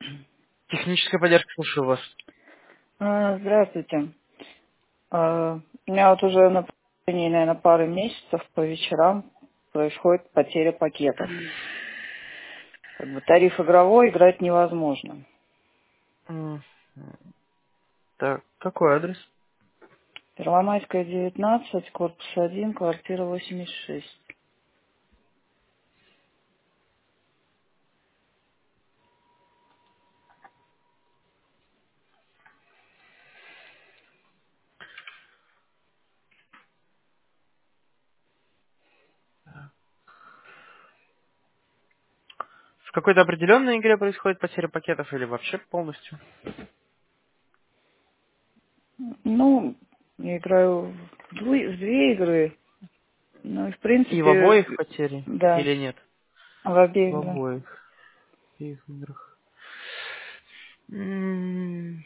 Техническая поддержка, слушаю вас. Здравствуйте. У меня вот уже на протяжении, наверное, пары месяцев по вечерам происходит потеря пакетов. Как бы тариф игровой, играть невозможно. М, Так, какой адрес? Первомайская, 19, корпус 1, квартира 86. В какой-то определенной игре происходит потеря пакетов или вообще полностью? Ну, я играю в две игры. Ну и в И в принципе, обоих потери да, или нет? в В обеих, да. обоих. В обеих играх. М,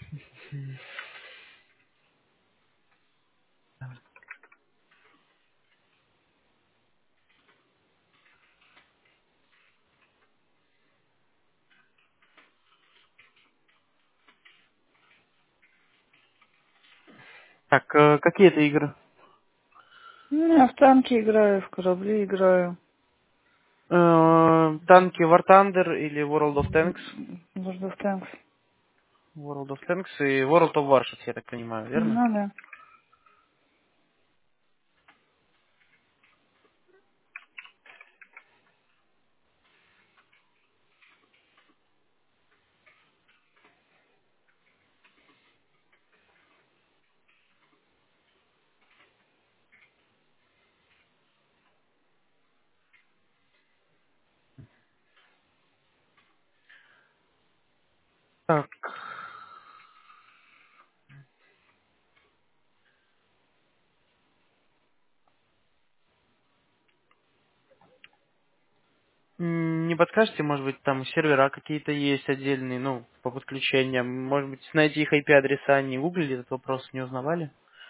Так, какие это игры? Ну, я в танки играю, в корабли играю. Танки War Thunder или World of Tanks? World of Tanks. World of Tanks и World of Warships, я так понимаю, верно? Ну да. Так. Не подскажете, может быть, там сервера какие-то есть отдельные, ну, по подключениям? Может быть, знаете их IP-адреса, не гуглили этот вопрос, не узнавали?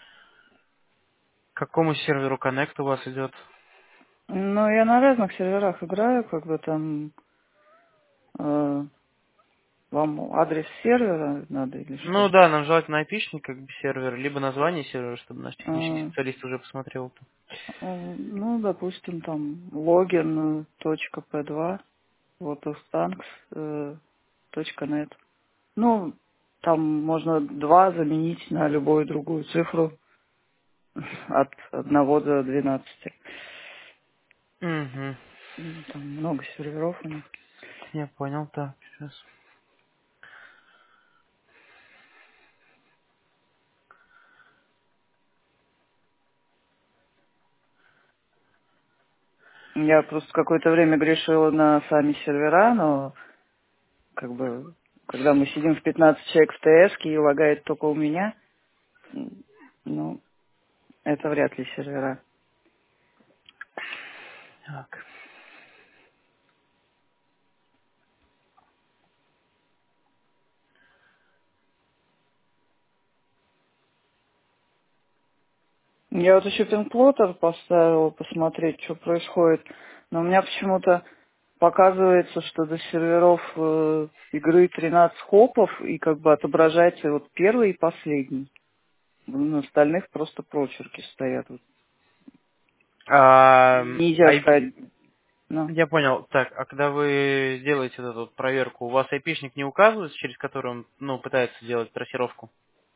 К какому серверу Connect у вас идет? Ну, я на разных серверах играю, как бы там э, вам адрес сервера надо или Ну что? да, нам желательно IP-шник, как бы сервер, либо название сервера, чтобы наш технический Э, специалист уже посмотрел. ну, допустим, там логин .p2, вот .net. Ну, там можно 2 заменить на любую другую цифру от 1 до 12. Угу, Там много серверов у них. я понял, так, сейчас. Я просто какое-то время грешила на сами сервера, но как бы, когда мы сидим в 15 человек в ТС и лагает только у меня, ну, это вряд ли сервера. Так. Я вот еще пинплоттер поставила посмотреть, что происходит, но у меня почему-то показывается, что до серверов игры 13 хопов, и как бы отображается вот первый и последний. На остальных просто прочерки стоят. Вот. А, Нельзя сказать. Ну, я понял. Так, а когда вы делаете вот эту вот проверку, у вас IP-шник не указывается, через который он, ну, пытается делать трассировку?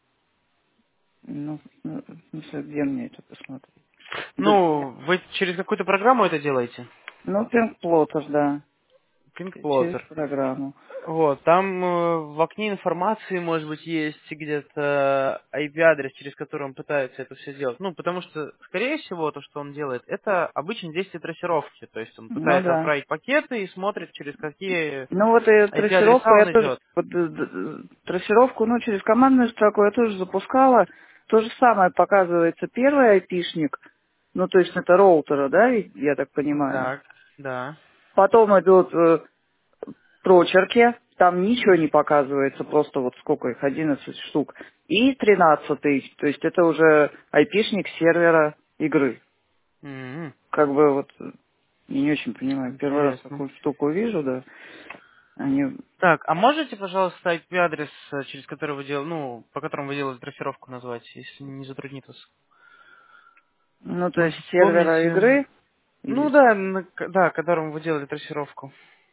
в смысле, где мне это посмотреть? Ну, вы через какую-то программу это делаете? Ну, пинплоттер, да. Через PinkPlotter. программу. Вот, там в окне информации, может быть, есть где-то IP-адрес, через который он пытается это все сделать. Ну, потому что, скорее всего, то, что он делает, это обычно действие трассировки. То есть он Ну пытается да. отправить пакеты и смотрит, через какие Ну вот и IP-адреса трассировку я он тоже, идет. вот, трассировку, ну, через командную строку я тоже запускала. То же самое показывается первый айпишник, ну, то есть это роутера, да, я так понимаю. Так, да. Потом идут прочерки, там ничего не показывается, просто вот сколько их, 11 штук. И 13-й, то есть это уже айпишник сервера игры. М, Как бы вот, я не очень понимаю, первый раз Интересно. такую штуку вижу, да. Они, Так, а можете, пожалуйста, IP-адрес, через который вы делали, ну, по которому вы делали трассировку назвать, если не затруднит вас? ну, то есть Может, сервера вспомните? игры, Ну или да, которому вы делали трассировку.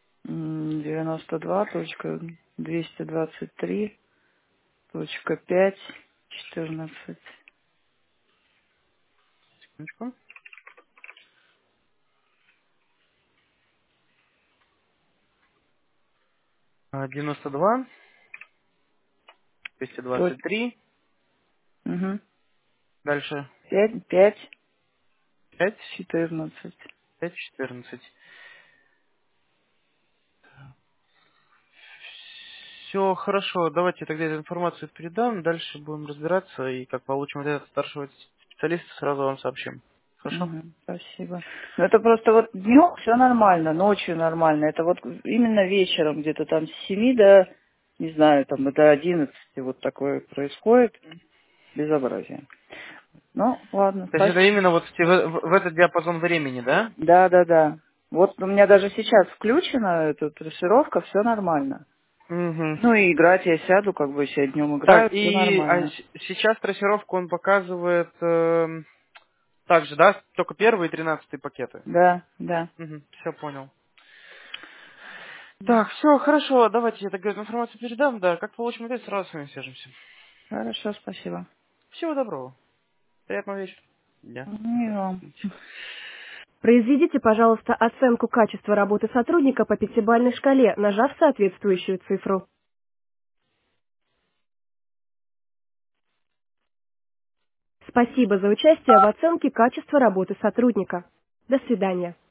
92.223.5.14. Секундочку. 92, То- 223, Угу. дальше 5, 5, 14. 5, 14. Все хорошо, давайте тогда эту информацию передам, дальше будем разбираться, и как получим вот этот старшего специалиста, сразу вам сообщим. Хорошо? Мгм, спасибо. Ну, это просто вот днем все нормально, ночью нормально. Это вот именно вечером, где-то там с 7 до, не знаю, там до 11 вот такое происходит безобразие. Ну, ладно, То есть это спасибо. именно вот в этот диапазон времени, да? Да, да, да. Вот у меня даже сейчас включена эта трассировка, все нормально. Угу. Ну и играть я сяду, как бы если я днем Так, играю, все и нормально. сейчас трассировку он показывает также, да? Только первые 13 пакеты. Да, да. Угу, все понял. Так, все, хорошо, давайте я тогда эту информацию передам, да. Как получим ответ, сразу с вами свяжемся. Хорошо, спасибо. Всего доброго. Приятного вечера. Дня. Не вам. Произведите, пожалуйста, оценку качества работы сотрудника по пятибалльной шкале, нажав соответствующую цифру. Спасибо за участие в оценке качества работы сотрудника. До свидания.